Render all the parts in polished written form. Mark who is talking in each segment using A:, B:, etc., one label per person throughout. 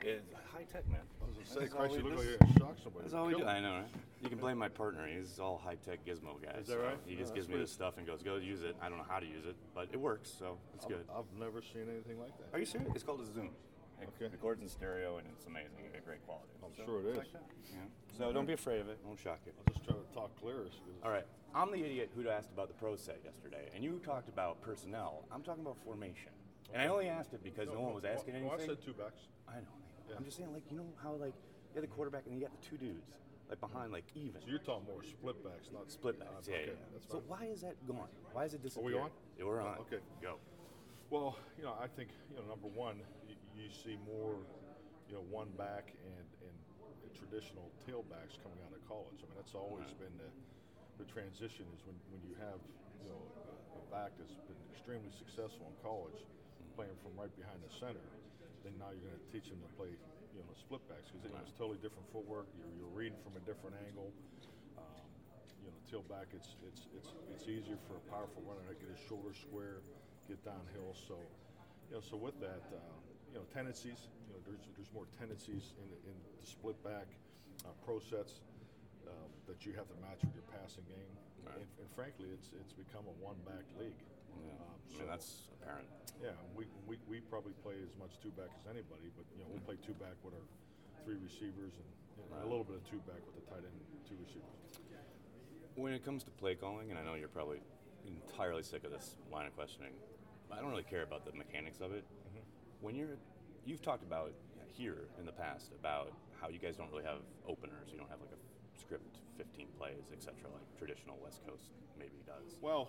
A: It's high tech, man.
B: I was going to say,
A: That's all
B: Christ, you
A: we-
B: look like
A: this-
B: you're going to shock somebody.
A: That's all we
B: Kill
A: do.
B: him.
A: I know, right? You can blame my partner. He's all high tech gizmo guy.
B: Is that right?
A: He
B: Yeah,
A: just gives
B: that's
A: me
B: pretty-
A: this stuff and goes, "Go use it." I don't know how to use it, but it works, so it's good.
B: I've never seen anything like that.
A: Are you serious? It's called a Zoom. It
B: Okay.
A: records in stereo and it's amazing. You get great quality.
B: I'm sure it is.
A: Like that. Yeah. So don't be afraid of it. It won't shock you.
B: I'll just try to talk clearer.
A: All right. I'm the idiot who asked about the pro set yesterday, and you talked about personnel. I'm talking about formation. And I only asked it because no one was asking anything.
B: I said two backs.
A: I know.
B: Yeah.
A: I'm just saying, like, you know how, like, you have the quarterback and you got the two dudes, like, behind, like, even.
B: So you're talking more split backs, not
A: Split backs, yeah,
B: okay,
A: yeah.
B: That's
A: So
B: fine.
A: why is that gone? Why is it
B: Are
A: disappeared?
B: we on?
A: Yeah, we're on.
B: Okay.
A: Go.
B: Well, I think, number one, you see more, one back and traditional tailbacks coming out of college. I mean, that's always been the transition is when you have, a back that's been extremely successful in college, playing from right behind the center, then now you're going to teach them to play, split backs because it's totally different footwork. You're reading from a different angle. Tailback, it's easier for a powerful runner to get his shoulder square, get downhill. So, so with that, tendencies. There's more tendencies in the split back pro sets that you have to match with your passing game.
A: Right.
B: And frankly, it's become a one back league.
A: Yeah. I mean, that's apparent.
B: Yeah, we probably play as much two back as anybody, but we'll play two back with our three receivers and a little bit of two back with the tight end and two receivers.
A: When it comes to play calling, and I know you're probably entirely sick of this line of questioning, I don't really care about the mechanics of it.
B: Mm-hmm.
A: When you've talked about here in the past about how you guys don't really have openers. You don't have like a script 15 plays, etc. like traditional West Coast maybe does.
B: Well,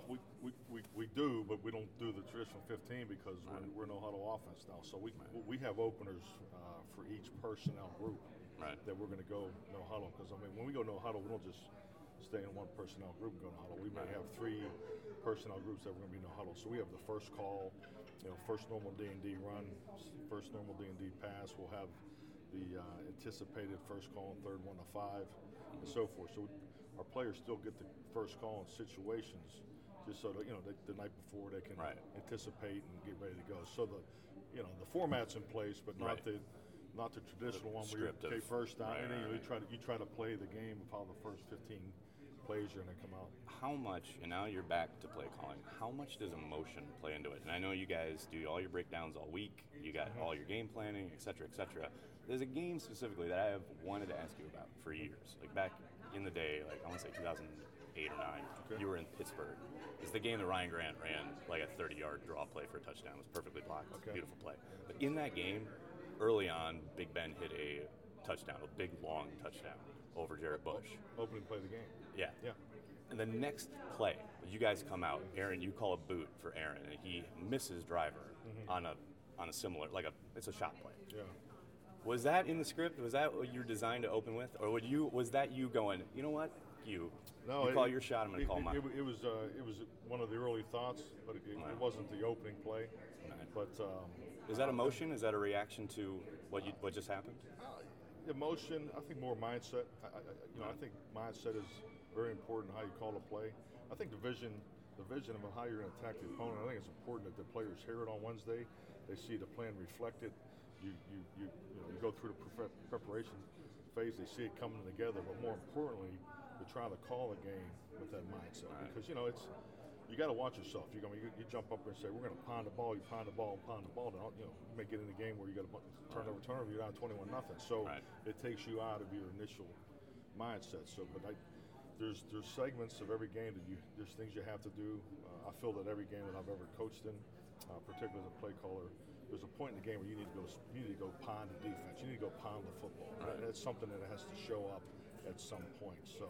B: we do, but we don't do the traditional 15 because we're no huddle offense now. So we have openers for each personnel group that we're going to go no huddle. Because I mean, when we go no huddle, we don't just stay in one personnel group and go no huddle. We may have three personnel groups that we're going to be no huddle. So we have the first call, first normal D&D run, first normal D&D pass. We'll have the anticipated first call and third 1 to 5, and so forth. So our players still get the first call in situations, just so that the night before they can anticipate and get ready to go. So the format's in place, but not the traditional one where you take first down. You try to play the game of how the first 15 plays are going to come out.
A: How much, and now you're back to play calling, how much does emotion play into it? And I know you guys do all your breakdowns all week, you got all your game planning, et cetera, et cetera. There's a game specifically that I have wanted to ask you about for years. Like back in the day, like I want to say 2008 or 9, you were in Pittsburgh. It's the game that Ryan Grant ran like a 30-yard draw play for a touchdown. It was perfectly blocked, beautiful play. But in that game, early on, Big Ben hit a touchdown, a big long touchdown over Jarrett Bush.
B: Opening play of the game.
A: Yeah. And the next play, you guys come out, Aaron, you call a boot for Aaron, and he misses Driver on a similar, it's a shot play.
B: Yeah.
A: Was that in the script? Was that what you were designed to open with, or was that you going, you know what, you call your shot, I'm going to call mine?
B: It was one of the early thoughts, but it wasn't the opening play. But
A: is that emotion? Is that a reaction to what just happened?
B: Emotion, I think more mindset. I think mindset is very important how you call a play. I think the vision of how you're going to attack the opponent. I think it's important that the players hear it on Wednesday. They see the plan reflected. You go through the preparation phase. They see it coming together. But more importantly, to try to call a game with that mindset because you got to watch yourself. You jump up and say we're going to pound the ball. You pound the ball. Then you may get in a game where you got to turnover. You're down 21-0. So it takes you out of your initial mindset. So, but there's segments of every game that there's things you have to do. I feel that every game that I've ever coached in, particularly as a play caller, there's a point in the game where you need to go pound the defense. You need to go pound the football. Right? That's something that has to show up at some point. So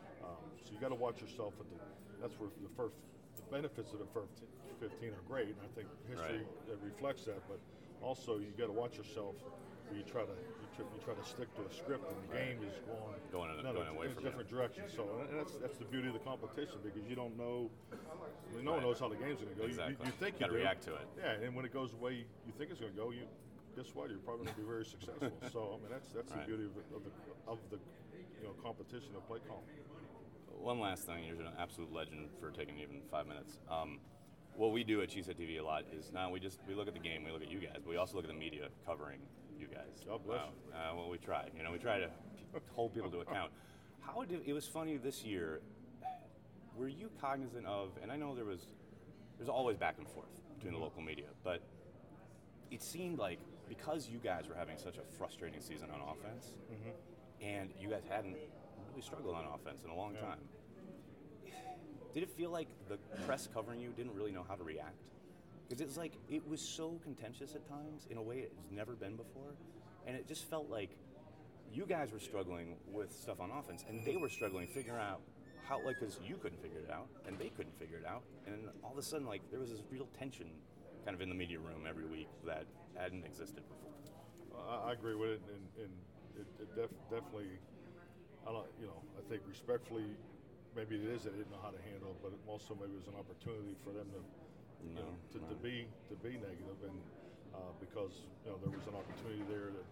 B: you got to watch yourself. That's where the benefits of the first 15 are great, and I think history reflects that. But also, you got to watch yourself. Where you try to stick to a script, and the game is going
A: away from
B: different directions. So, and that's the beauty of the competition because you don't know. No one knows how the game's going to go.
A: Exactly.
B: You think
A: you got to react to it.
B: Yeah, and when it goes the way you think it's going to go, guess what? You're probably going to be very successful. So, I mean, that's the beauty of the competition of play calling.
A: One last thing, you're an absolute legend for taking even 5 minutes. What we do at Cheesehead TV a lot is now we look at the game, we look at you guys, but we also look at the media covering you guys.
B: God bless
A: Wow. Well, we try. We try to hold people to account. It was funny this year. Were you cognizant of? And I know there's always back and forth between the local media, but it seemed like because you guys were having such a frustrating season on offense, and you guys hadn't really struggled on offense in a long time. Did it feel like the press covering you didn't really know how to react? Because it was like, it was so contentious at times in a way it's never been before. And it just felt like you guys were struggling with stuff on offense, and they were struggling figuring out how, like, because you couldn't figure it out, and they couldn't figure it out. And all of a sudden, like, there was this real tension kind of in the media room every week that hadn't existed before.
B: I agree with it, and it definitely, I think respectfully, maybe it is that they didn't know how to handle it, but it also maybe it was an opportunity for them to be negative, and because there was an opportunity there that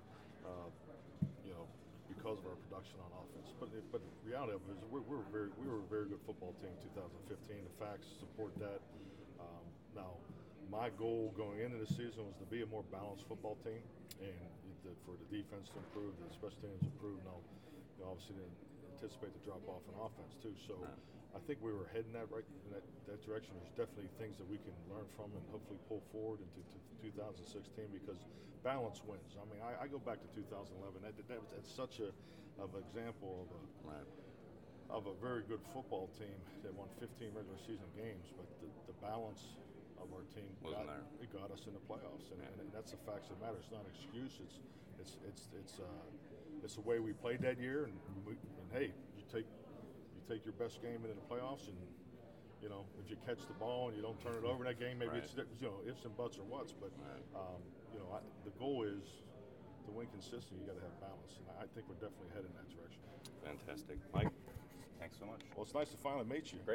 B: because of our production on offense. But the reality of it is we were a very good football team in 2015. The facts support that. Now, my goal going into the season was to be a more balanced football team, and for the defense to improve, the special teams to improve. Now, obviously didn't anticipate the drop off in offense too. So I think we were heading that direction. There's definitely things that we can learn from and hopefully pull forward into 2016 because balance wins. I mean, I go back to 2011. That's such an example of a very good football team that won 15 regular season games, but the balance of our team got us in the playoffs, and that's the facts that matter. It's not an excuse. It's the way we played that year, and hey, you take your best game into the playoffs, and if you catch the ball and you don't turn it over in that game, maybe it's ifs and buts or whats. But the goal is to win consistently. You got to have balance, and I think we're definitely heading in that direction.
A: Fantastic, Mike. Thanks so much.
B: Well, it's nice to finally meet you.